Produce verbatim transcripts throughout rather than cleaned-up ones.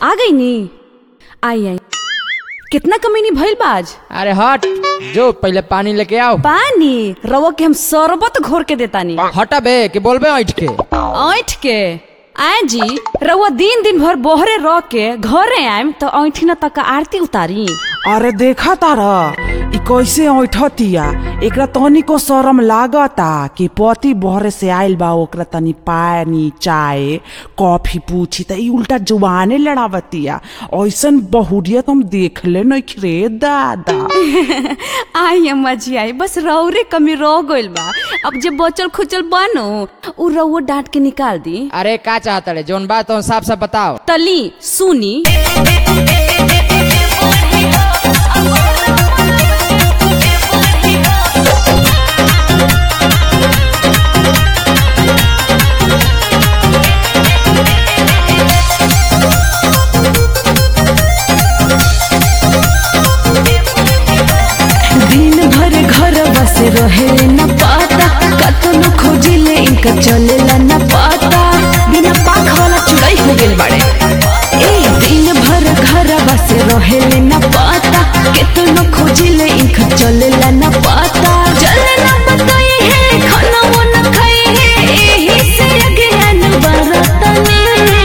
आ गई नी। आई आई कितना कमीनी भइल बाज। अरे हट जो पहले पानी लेके आओ। पानी रवा के हम शरबत घोर के देतानी। हटा बे कि बोलबे ऐठ के ऐठ के आए जी रवा दिन दिन भर बोहरे रह के घरे आएम तो ऐठी न तक आरती उतारी। अरे देखा तारा इ कैसे ऐठतिया, एकरा तनी को शरम लागता कि पति बहरे से आइल बा, ओकरा तनी पानी चाय कॉफी पूछी त इ उल्टा जुबाने लड़ावतिया। ऐसन बहुरिया तुम देखले नहीं रे दादा। आई अम्मा जी आई, बस रौरे कमी रह गइल बा। अब जे बचल खुचल बनो उ रउआ डांट के निकाल दी। अरे का चाहता रे जोन बात तो साफ साफ बताओ। तली सुनी रहे न पाता कतनो खोजिले इनका चलेला न पाता। बिना पाख वाला चुड़ाई हो गेल बाड़े। ए दिन भर घर बस रहेले न पाता कतनो खोजिले इनका चलेला न पाता। चले न बताई है खाना वो न खाई है एही से अज्ञान बरतनी।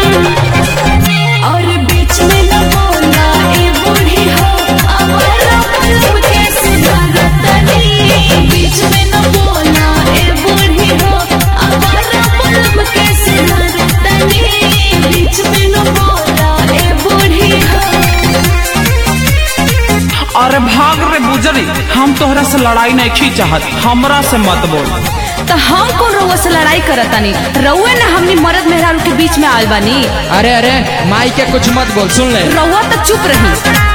और बीच में न बोला ए बूढ़ी हो हमारा पलम कैसे बरतनी। बीच में न बोला ए बूढ़ी हो हमारा पलम कैसे बरतनी। बीच में न बोला ए बूढ़ी हो। अरे भाग रे बुजरी, हम तोहरा से लड़ाई नहीं चाहत, हमरा से मत बोल। तो हम कौन रउआ से लड़ाई करतानी, रउआ ना हमनी मर्द मेहरारू के बीच में आयल बानी। अरे अरे माई के कुछ मत बोल, सुन ले। रउआ तो चुप रही।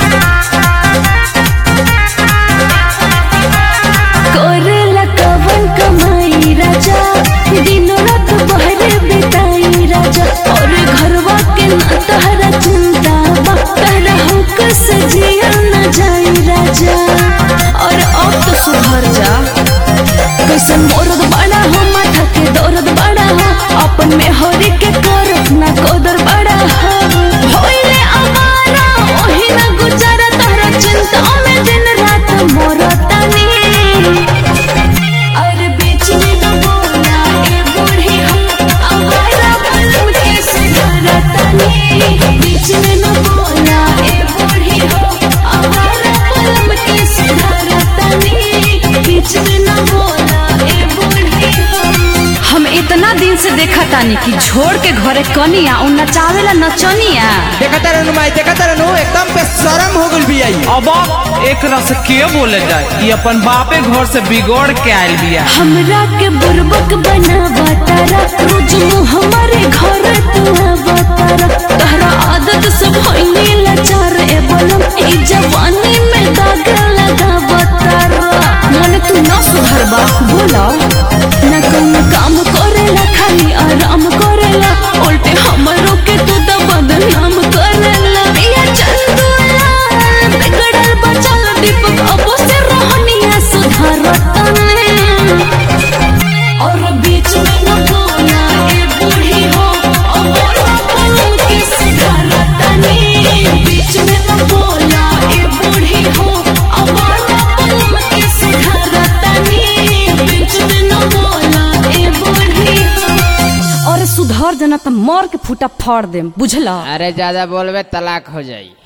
करेला कवन कमाई राजा, दिनों रात बहरे बिताई राजा। और घरवा के ना तहरा चिंता बा, तहरा हुक से जिया न जाई राजा। और अब तो सुधर जा, कैसन मोरद बड़ा हो माथा के दर्द बड़ा हो, अपन में हरी के करत ना कदर बड़ा हो। होइले अमारा ओही ना गुजारा, तहरा चिंता में दिन रात मोरतानी। और बीच में न बोला ए बूढ़ी हो हमारा पलम कैसे बरतनी। बीच में न बोला ए बूढ़ी हो हमारा पलम कैसे बरतनी। बीच में न बोला ए बूढ़ी हो। हम इतना दिन से देखा तानी कि छोड़ के घरे कनिया उ नचावेला नचनिया। देखता रहनु माई, देखता रहनु, एकदम पे शर्म हो गइल भी आई। अब एक रस के बोले जाए, ये अपन बापे घर से बिगड़ के आयल बिया। हमरा के बुरबक बनावा तारा, रोज मुँह हमारे घर तू बतारा। तहरा आदत से भइली लाचार ए बलम, ई जवानी में दाग लगावा तारा। मन तू न सुधरबा बोला न कौन काम करेला, खाली आराम करेला। उल्टे हमरो के तू तो बदनाम करेला। या चंदुला बिगड़ल बचल दीपक अब से रहनिया सुधारतने। और बीच में न बोला ए बूढ़ी हो हमारा पलम कैसे बरतनी। बीच में न बोला ए बूढ़ी हो हमारा पलम कैसे बरतनी। बीच में न बोला ए बूढ़ी हो। और सुधर जना त मर के फूटा फाड़ देम, बुझला। अरे ज्यादा बोलबे तलाक हो जाई।